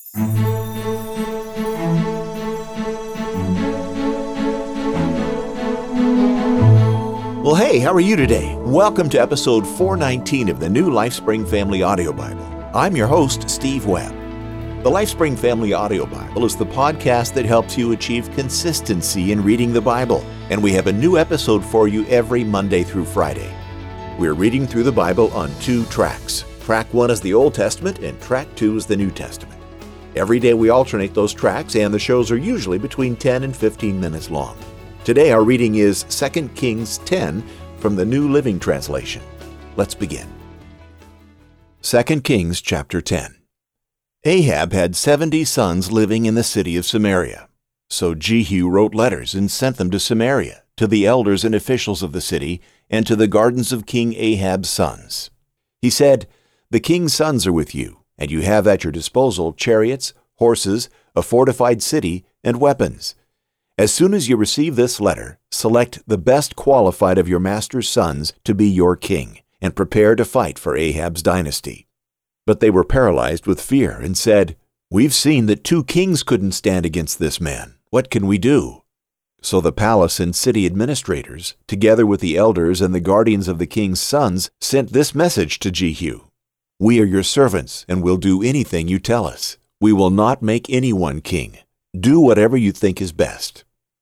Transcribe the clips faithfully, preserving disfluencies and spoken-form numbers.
Well, hey, how are you today? Welcome to episode four nineteen of the new LifeSpring Family Audio Bible. I'm your host, Steve Webb. The LifeSpring Family Audio Bible is the podcast that helps you achieve consistency in reading the Bible, and we have a new episode for you every Monday through Friday. We're reading through the Bible on two tracks. Track one is the Old Testament, and track two is the New Testament. Every day we alternate those tracks, and the shows are usually between ten and fifteen minutes long. Today our reading is Second Kings ten from the New Living Translation. Let's begin. Second Kings chapter ten. Ahab had seventy sons living in the city of Samaria. So Jehu wrote letters and sent them to Samaria, to the elders and officials of the city, and to the gardens of King Ahab's sons. He said, "The king's sons are with you, and you have at your disposal chariots, horses, a fortified city, and weapons. As soon as you receive this letter, select the best qualified of your master's sons to be your king, and prepare to fight for Ahab's dynasty." But they were paralyzed with fear and said, "We've seen that two kings couldn't stand against this man. What can we do?" So the palace and city administrators, together with the elders and the guardians of the king's sons, sent this message to Jehu: "We are your servants, and will do anything you tell us. We will not make anyone king. Do whatever you think is best."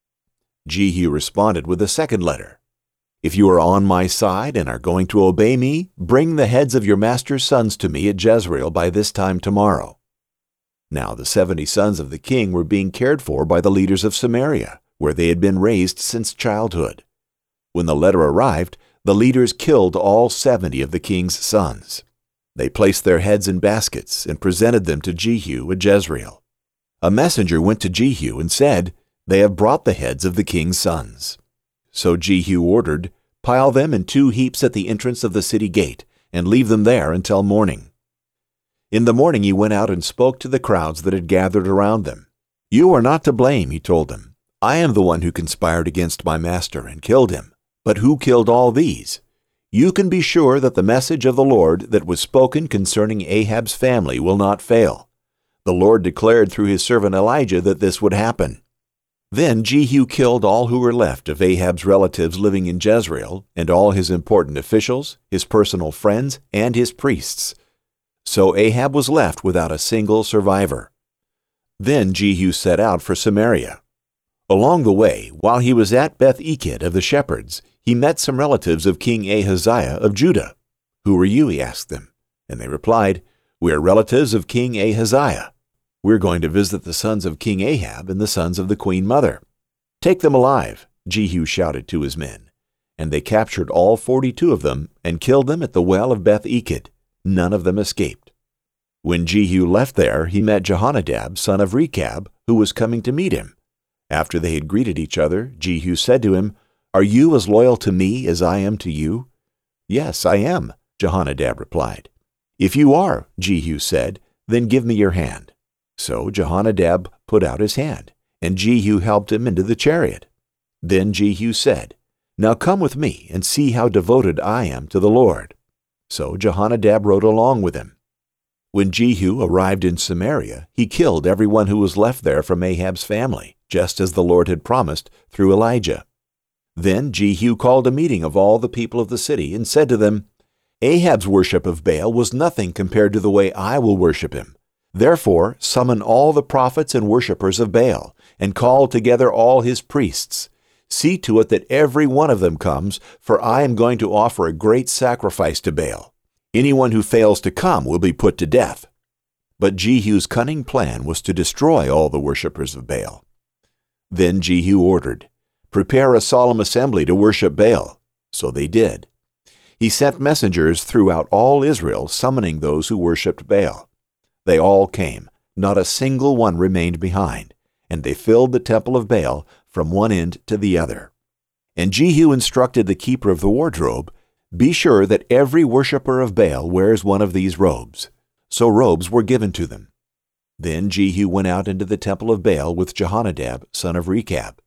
Jehu responded with a second letter. "If you are on my side and are going to obey me, bring the heads of your master's sons to me at Jezreel by this time tomorrow." Now the seventy sons of the king were being cared for by the leaders of Samaria, where they had been raised since childhood. When the letter arrived, the leaders killed all seventy of the king's sons. They placed their heads in baskets and presented them to Jehu at Jezreel. A messenger went to Jehu and said, "They have brought the heads of the king's sons." So Jehu ordered, "Pile them in two heaps at the entrance of the city gate, and leave them there until morning." In the morning he went out and spoke to the crowds that had gathered around them. "You are not to blame," he told them. "I am the one who conspired against my master and killed him. But who killed all these? You can be sure that the message of the Lord that was spoken concerning Ahab's family will not fail. The Lord declared through his servant Elijah that this would happen." Then Jehu killed all who were left of Ahab's relatives living in Jezreel, and all his important officials, his personal friends, and his priests. So Ahab was left without a single survivor. Then Jehu set out for Samaria. Along the way, while he was at Beth-Eked of the shepherds, he met some relatives of King Ahaziah of Judah. "Who are you?" he asked them. And they replied, "We are relatives of King Ahaziah. We're going to visit the sons of King Ahab and the sons of the queen mother." "Take them alive," Jehu shouted to his men. And they captured all forty-two of them and killed them at the well of Beth-Eked. None of them escaped. When Jehu left there, he met Jehonadab, son of Rechab, who was coming to meet him. After they had greeted each other, Jehu said to him, "Are you as loyal to me as I am to you?" "Yes, I am," Jehonadab replied. "If you are," Jehu said, "then give me your hand." So Jehonadab put out his hand, and Jehu helped him into the chariot. Then Jehu said, "Now come with me and see how devoted I am to the Lord." So Jehonadab rode along with him. When Jehu arrived in Samaria, he killed everyone who was left there from Ahab's family, just as the Lord had promised through Elijah. Then Jehu called a meeting of all the people of the city and said to them, "Ahab's worship of Baal was nothing compared to the way I will worship him. Therefore summon all the prophets and worshippers of Baal, and call together all his priests. See to it that every one of them comes, for I am going to offer a great sacrifice to Baal. Anyone who fails to come will be put to death." But Jehu's cunning plan was to destroy all the worshippers of Baal. Then Jehu ordered, "Prepare a solemn assembly to worship Baal." So they did. He sent messengers throughout all Israel summoning those who worshipped Baal. They all came, not a single one remained behind, and they filled the temple of Baal from one end to the other. And Jehu instructed the keeper of the wardrobe, "Be sure that every worshipper of Baal wears one of these robes." So robes were given to them. Then Jehu went out into the temple of Baal with Jehonadab, son of Rechab.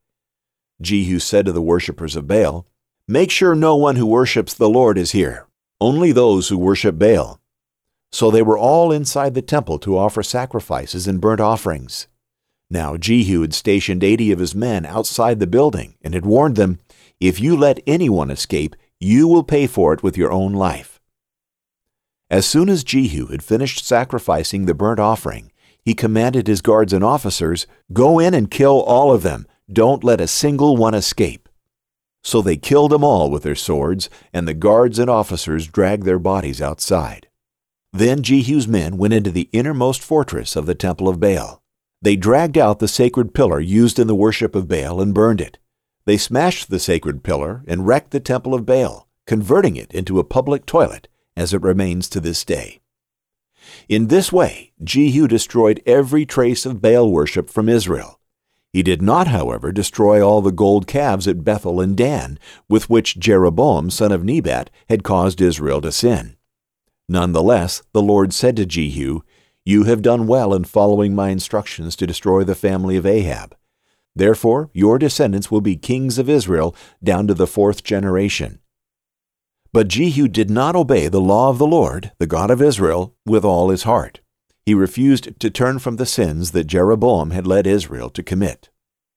Jehu said to the worshippers of Baal, "Make sure no one who worships the Lord is here, only those who worship Baal." So they were all inside the temple to offer sacrifices and burnt offerings. Now Jehu had stationed eighty of his men outside the building and had warned them, "If you let anyone escape, you will pay for it with your own life." As soon as Jehu had finished sacrificing the burnt offering, he commanded his guards and officers, "Go in and kill all of them. Don't let a single one escape." So they killed them all with their swords, and the guards and officers dragged their bodies outside. Then Jehu's men went into the innermost fortress of the temple of Baal. They dragged out the sacred pillar used in the worship of Baal and burned it. They smashed the sacred pillar and wrecked the temple of Baal, converting it into a public toilet, as it remains to this day. In this way, Jehu destroyed every trace of Baal worship from Israel. He did not, however, destroy all the gold calves at Bethel and Dan, with which Jeroboam, son of Nebat, had caused Israel to sin. Nonetheless, the Lord said to Jehu, "You have done well in following my instructions to destroy the family of Ahab. Therefore, your descendants will be kings of Israel down to the fourth generation." But Jehu did not obey the law of the Lord, the God of Israel, with all his heart. He refused to turn from the sins that Jeroboam had led Israel to commit.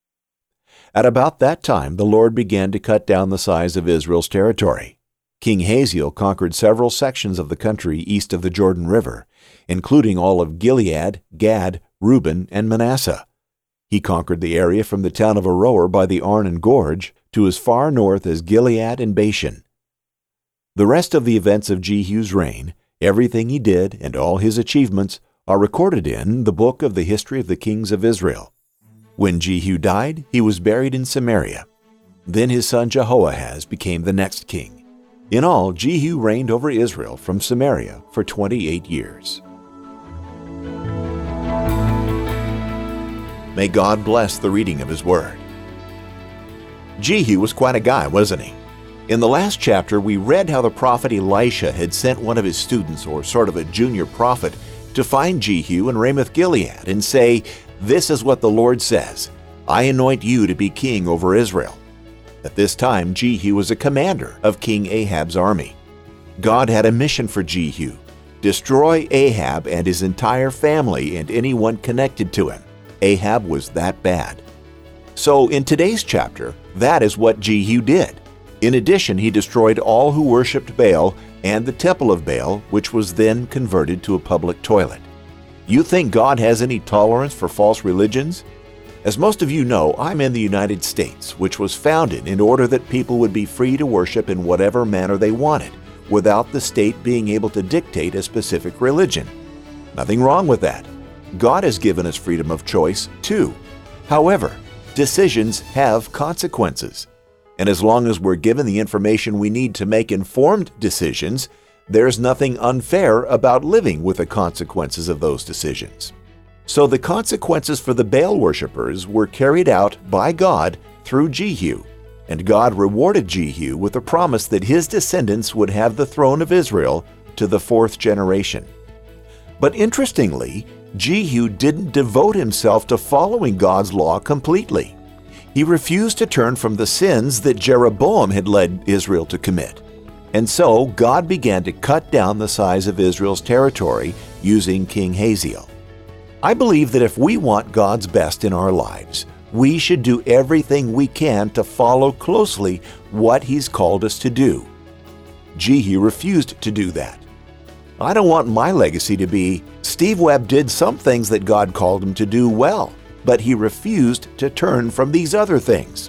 At about that time, the Lord began to cut down the size of Israel's territory. King Hazael conquered several sections of the country east of the Jordan River, including all of Gilead, Gad, Reuben, and Manasseh. He conquered the area from the town of Aroer by the Arnon Gorge to as far north as Gilead and Bashan. The rest of the events of Jehu's reign, everything he did and all his achievements, are recorded in the book of the history of the kings of Israel. When Jehu died, he was buried in Samaria. Then his son Jehoahaz became the next king. In all, Jehu reigned over Israel from Samaria for twenty-eight years. May God bless the reading of His Word. Jehu was quite a guy, wasn't he? In the last chapter, we read how the prophet Elisha had sent one of his students, or sort of a junior prophet, to find Jehu in Ramoth-Gilead and say, "This is what the Lord says, I anoint you to be king over Israel." At this time, Jehu was a commander of King Ahab's army. God had a mission for Jehu: destroy Ahab and his entire family and anyone connected to him. Ahab was that bad. So in today's chapter, that is what Jehu did. In addition, he destroyed all who worshipped Baal and the temple of Baal, which was then converted to a public toilet. You think God has any tolerance for false religions? As most of you know, I'm in the United States, which was founded in order that people would be free to worship in whatever manner they wanted, without the state being able to dictate a specific religion. Nothing wrong with that. God has given us freedom of choice, too. However, decisions have consequences. And as long as we're given the information we need to make informed decisions, there's nothing unfair about living with the consequences of those decisions. So the consequences for the Baal worshippers were carried out by God through Jehu, and God rewarded Jehu with a promise that his descendants would have the throne of Israel to the fourth generation. But interestingly, Jehu didn't devote himself to following God's law completely. He refused to turn from the sins that Jeroboam had led Israel to commit. And so God began to cut down the size of Israel's territory using King Hazael. I believe that if we want God's best in our lives, we should do everything we can to follow closely what He's called us to do. Jehu refused to do that. I don't want my legacy to be, Steve Webb did some things that God called him to do well, but he refused to turn from these other things.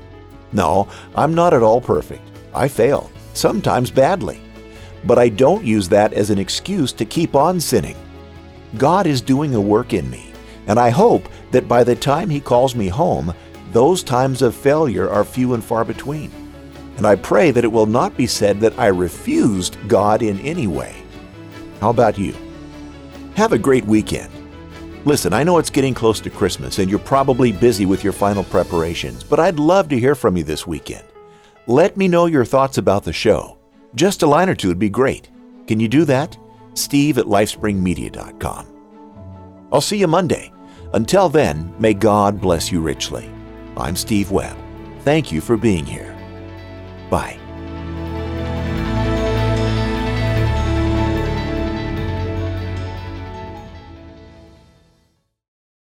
No, I'm not at all perfect. I fail, sometimes badly. But I don't use that as an excuse to keep on sinning. God is doing a work in me, and I hope that by the time He calls me home, those times of failure are few and far between. And I pray that it will not be said that I refused God in any way. How about you? Have a great weekend. Listen, I know it's getting close to Christmas and you're probably busy with your final preparations, but I'd love to hear from you this weekend. Let me know your thoughts about the show. Just a line or two would be great. Can you do that? Steve at lifespring media dot com. I'll see you Monday. Until then, may God bless you richly. I'm Steve Webb. Thank you for being here. Bye.